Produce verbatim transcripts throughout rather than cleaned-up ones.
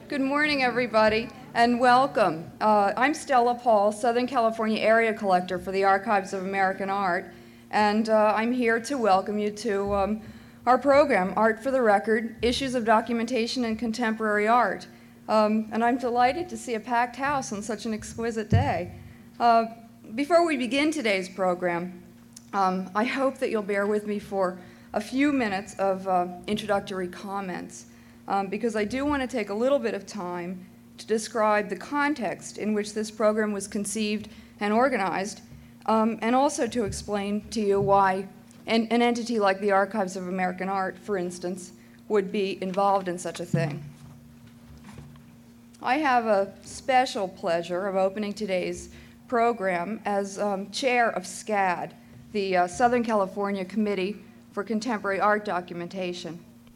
Good morning, everybody, and welcome. Uh, I'm Stella Paul, Southern California Area Collector for the Archives of American Art, and uh, I'm here to welcome you to um, our program, Art for the Record, Issues of Documentation in Contemporary Art. Um, and I'm delighted to see a packed house on such an exquisite day. Uh, before we begin today's program, um, I hope that you'll bear with me for a few minutes of uh, introductory comments. Um, because I do want to take a little bit of time to describe the context in which this program was conceived and organized, um, and also to explain to you why an, an entity like the Archives of American Art, for instance, would be involved in such a thing. I have a special pleasure of opening today's program as um, chair of SCAD, the uh, Southern California Committee for Contemporary Art Documentation.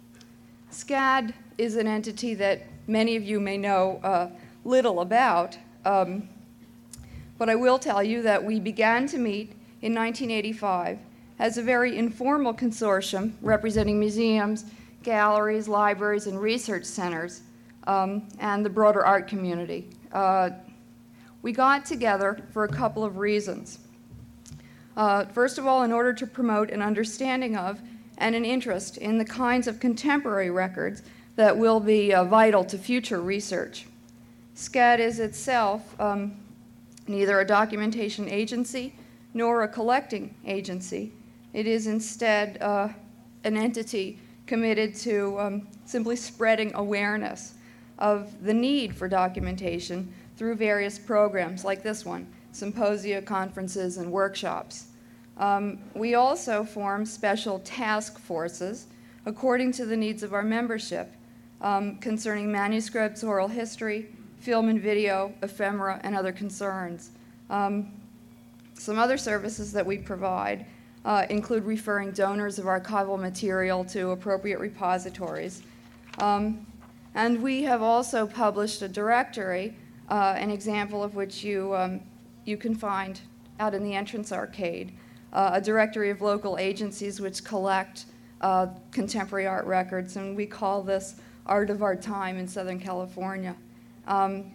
SCAD is an entity that many of you may know uh, little about, um, but I will tell you that we began to meet in nineteen eighty-five as a very informal consortium representing museums, galleries, libraries, and research centers, um, and the broader art community. Uh, we got together for a couple of reasons. Uh, first of all, in order to promote an understanding of and an interest in the kinds of contemporary records that will be uh, vital to future research. SCAD is itself um, neither a documentation agency nor a collecting agency. It is instead uh, an entity committed to um, simply spreading awareness of the need for documentation through various programs like this one, symposia, conferences, and workshops. Um, we also form special task forces according to the needs of our membership um, concerning manuscripts, oral history, film and video, ephemera, and other concerns. Um, some other services that we provide uh, include referring donors of archival material to appropriate repositories. Um, and we have also published a directory, uh, an example of which you, um, you can find out in the entrance arcade. Uh, a directory of local agencies which collect uh, contemporary art records, and we call this Art of Our Time in Southern California. Um,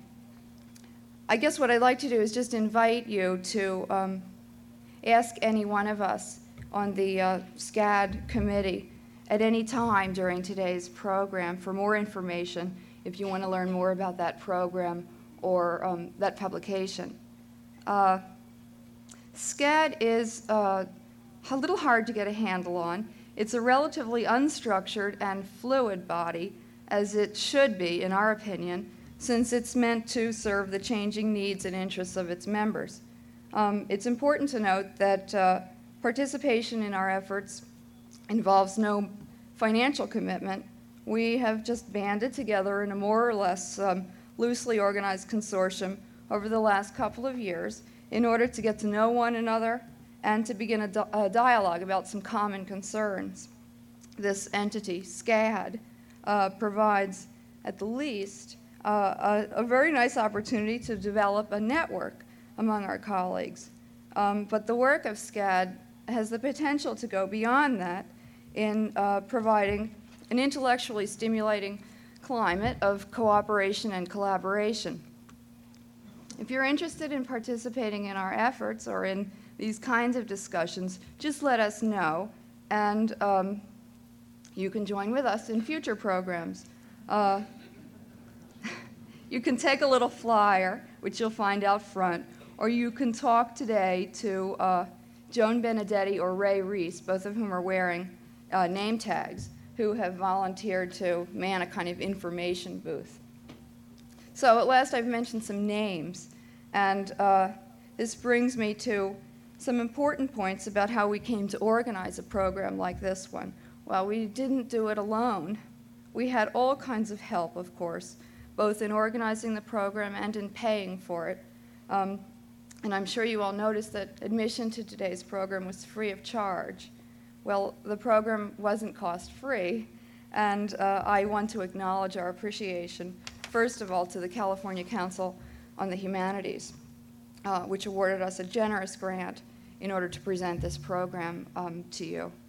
I guess what I'd like to do is just invite you to um, ask any one of us on the uh, SCAD committee at any time during today's program for more information if you want to learn more about that program or um, that publication. Uh, SCAD is uh, a little hard to get a handle on. It's a relatively unstructured and fluid body, as it should be, in our opinion, since it's meant to serve the changing needs and interests of its members. Um, it's important to note that uh, participation in our efforts involves no financial commitment. We have just banded together in a more or less um, loosely organized consortium over the last couple of years in order to get to know one another and to begin a, di- a dialogue about some common concerns. This entity, SCAD, uh, provides, at the least, uh, a, a very nice opportunity to develop a network among our colleagues. Um, but the work of SCAD has the potential to go beyond that in uh, providing an intellectually stimulating climate of cooperation and collaboration. If you're interested in participating in our efforts or in these kinds of discussions, just let us know, and um, you can join with us in future programs. Uh, you can take a little flyer, which you'll find out front, or you can talk today to uh, Joan Benedetti or Ray Reese, both of whom are wearing uh, name tags, who have volunteered to man a kind of information booth. So at last I've mentioned some names, and uh, this brings me to some important points about how we came to organize a program like this one. Well, we didn't do it alone. We had all kinds of help, of course, both in organizing the program and in paying for it. Um, and I'm sure you all noticed that admission to today's program was free of charge. Well, the program wasn't cost-free, and uh, I want to acknowledge our appreciation first of all, to the California Council on the Humanities, uh, which awarded us a generous grant in order to present this program um, to you.